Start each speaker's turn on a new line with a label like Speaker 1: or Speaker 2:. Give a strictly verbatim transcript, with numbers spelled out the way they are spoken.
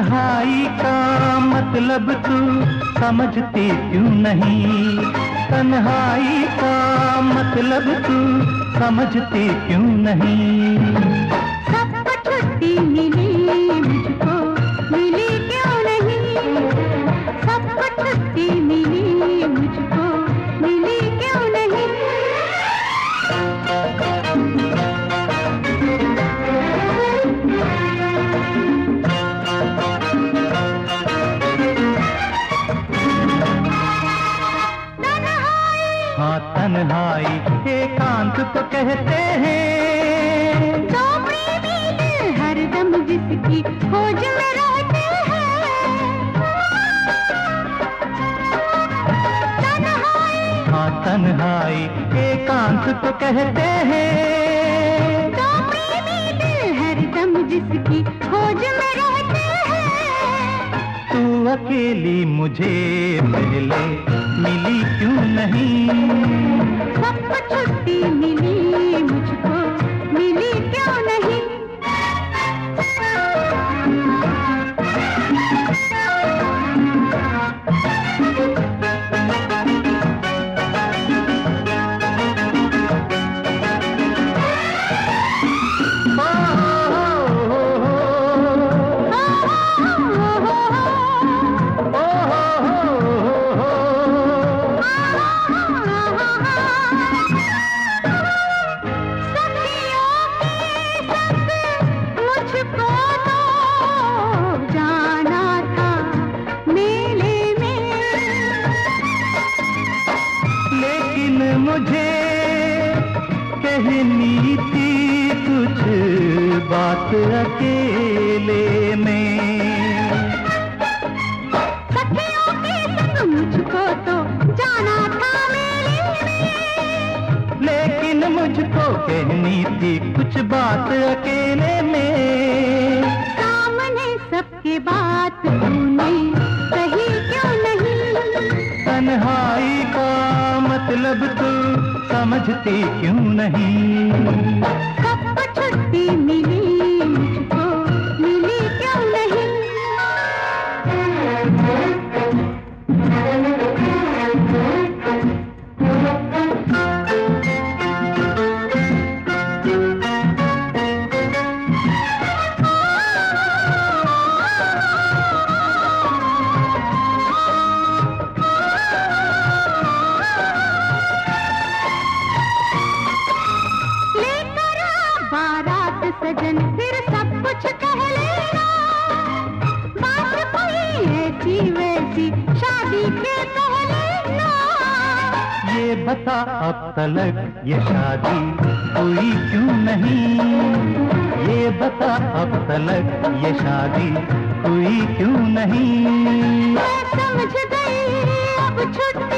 Speaker 1: तन्हाई का मतलब तू समझती क्यों नहीं? तन्हाई का मतलब तू समझती क्यों नहीं?
Speaker 2: सबको छुट्टी मिली मुझको मिली क्यों नहीं? सबको छुट्टी मिली मुझको मिली क्यों नहीं?
Speaker 1: हाँ तन्हाई एकांत तो कहते हैं,
Speaker 2: दो प्रेमी दिल हरदम जिसकी खोज में रहते हैं। तन्हाई
Speaker 1: हाँ तन्हाई एकांत तो कहते हैं,
Speaker 2: दो प्रेमी दिल हरदम जिसकी खोज में रहते हैं।
Speaker 1: तू अकेली मुझे पहले मिली क्यों नहीं?
Speaker 2: सबको छुट्टी मिली मुझको मिली क्यों नहीं?
Speaker 1: मुझे कहनी थी कुछ बात अकेले में।
Speaker 2: सखियों के संग मुझको तो जाना था मेले में,
Speaker 1: लेकिन मुझको कहनी थी कुछ बात अकेले में।
Speaker 2: सामने सबके बात तूने कही क्यों नहीं?
Speaker 1: तन्हाई का मतलब तू समझती क्यों नहीं?
Speaker 2: सबको छुट्टी मिली मुझको मिली क्यों नहीं? बारात सजन फिर सब कुछ कह लेना, बात कोई ऐसी वैसी शादी के पहले ना।
Speaker 1: ये बता अब तलक ये शादी हुई क्यों नहीं? ये बता अब तलक ये शादी हुई क्यों नहीं?
Speaker 2: मैं समझ गई अब छुट्टी